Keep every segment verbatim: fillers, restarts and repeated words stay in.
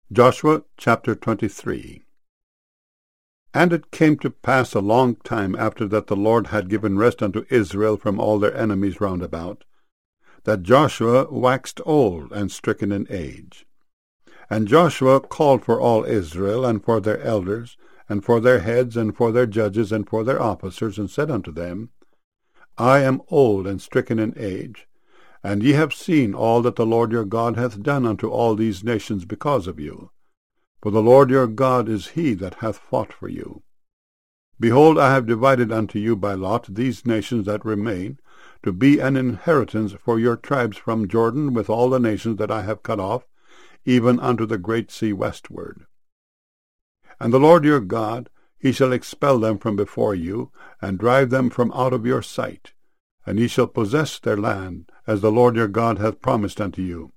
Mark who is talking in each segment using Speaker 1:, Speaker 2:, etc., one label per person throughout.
Speaker 1: Joshua chapter twenty-three. And it came to pass a long time after that the Lord had given rest unto Israel from all their enemies round about, that Joshua waxed old and stricken in age. And Joshua called for all Israel, and for their elders, and for their heads, and for their judges, and for their officers, and said unto them, I am old and stricken in age, and ye have seen all that the Lord your God hath done unto all these nations because of you. For the Lord your God is he that hath fought for you. Behold, I have divided unto you by lot these nations that remain, to be an inheritance for your tribes from Jordan with all the nations that I have cut off, even unto the great sea westward. And the Lord your God, he shall expel them from before you, and drive them from out of your sight, and ye shall possess their land, as the Lord your God hath promised unto you.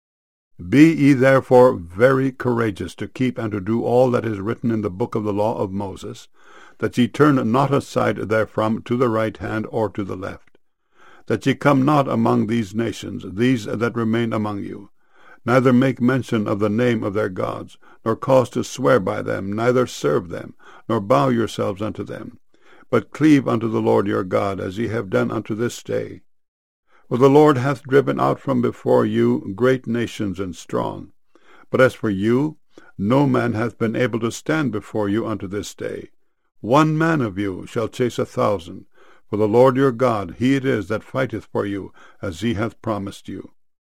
Speaker 1: Be ye therefore very courageous to keep and to do all that is written in the book of the law of Moses, that ye turn not aside therefrom to the right hand or to the left, that ye come not among these nations, these that remain among you, neither make mention of the name of their gods, nor cause to swear by them, neither serve them, nor bow yourselves unto them, but cleave unto the Lord your God, as ye have done unto this day. For the Lord hath driven out from before you great nations and strong. But as for you, no man hath been able to stand before you unto this day. One man of you shall chase a thousand, for the Lord your God, he it is that fighteth for you, as he hath promised you.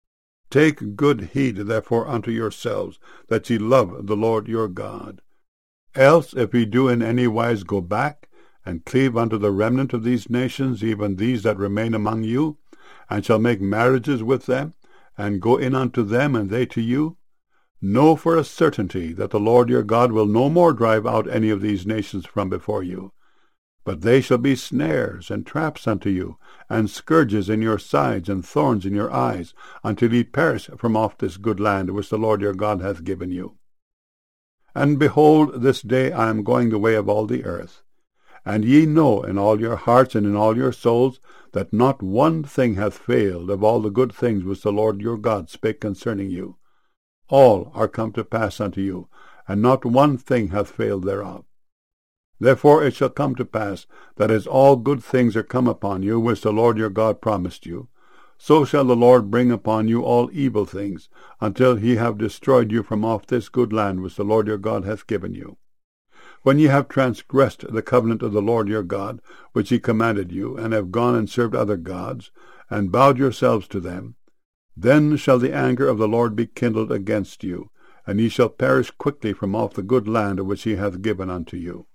Speaker 1: Take good heed therefore unto yourselves, that ye love the Lord your God. Else, if ye do in any wise go back, and cleave unto the remnant of these nations, even these that remain among you, and shall make marriages with them, and go in unto them, and they to you, know for a certainty that the Lord your God will no more drive out any of these nations from before you, but they shall be snares and traps unto you, and scourges in your sides, and thorns in your eyes, until ye perish from off this good land which the Lord your God hath given you. And behold, this day I am going the way of all the earth, and ye know in all your hearts and in all your souls that not one thing hath failed of all the good things which the Lord your God spake concerning you. All are come to pass unto you, and not one thing hath failed thereof. Therefore it shall come to pass, that as all good things are come upon you, which the Lord your God promised you, so shall the Lord bring upon you all evil things, until he have destroyed you from off this good land which the Lord your God hath given you. When ye have transgressed the covenant of the Lord your God, which he commanded you, and have gone and served other gods, and bowed yourselves to them, then shall the anger of the Lord be kindled against you, and ye shall perish quickly from off the good land which he hath given unto you.